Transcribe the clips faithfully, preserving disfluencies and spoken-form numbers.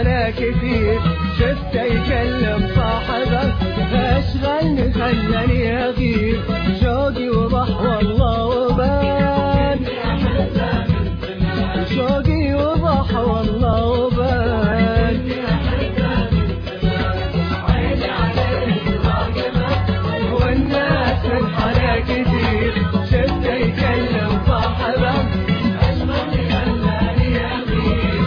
على كثير، شفته يكلم صاحبه اشغلني خلاني اغير، شوقي وضح والله وبان، شوقي وضح والله وبان، والناس تضحك على كثير، شفته يكلم صاحبه اشغلني خلاني اغير.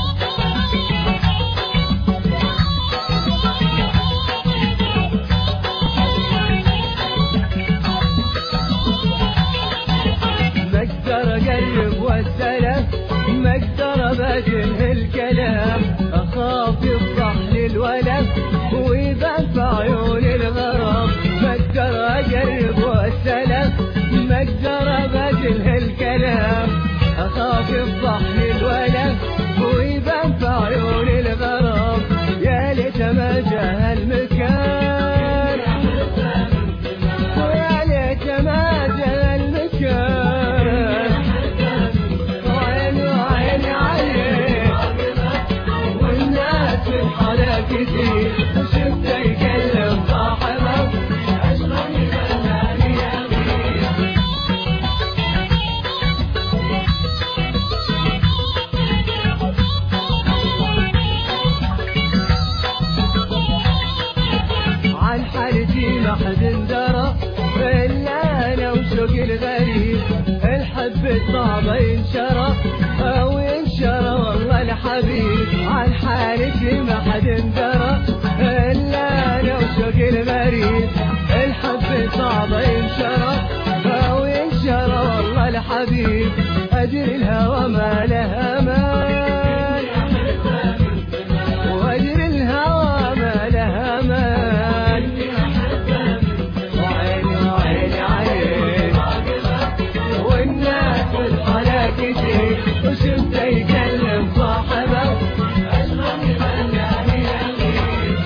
ما اقدر اقرب واساله، ما اقدر ابادله الكلام، اخاف يفضح لي الولد ويبان في عيوني الغرام. ما اقدر اقرب واساله، ما اقدر ابادله الكلام، اخاف يفضح لي الولد ويبان في عيوني الغرام. يا ليت ما جاء المكان، ويا ليت ما جاء المكان، وعيني وعيني عليه، والناس على كثير، شفته يكلم صاحبه اشغلني خلاني اغير. عن حالتي ما حد درى الا انا وشوقي الغريب، الحب صعبه ينشرى او ينشرى والله الحبيب. عن حالتي ما حد درى الا انا وشوقي الغريب، الحب صعبه ينشرى او ينشرى والله الحبيب. اجري الهوى ما له امان، واجري الهوى ما له امان، وعيني وعيني عليه، والناس على كثير، وشفته يكلم صاحبه اشغلني خلاني اغير.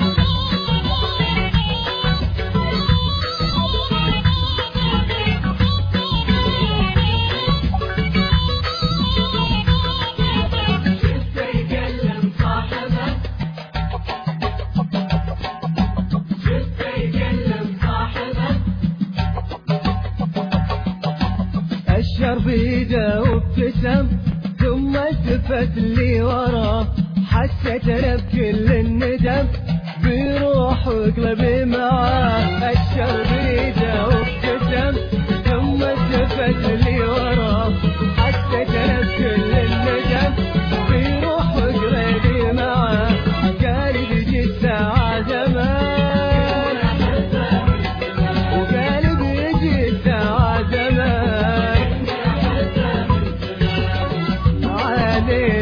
شفته يكلم صاحبه، شفته يكلم صاحبه، اشر بيده وابتسم ثم التفت لي وراه، حسيت انا بكل الندم بيروح وقلبي معاه. اشر بيده وابتسم ثم التفت لي وراه، حسيت انا بكل الندم بيروح وقلبي معاه. قال بيجي الساعة زمان، وقال بيجي الساعة زمان، عليه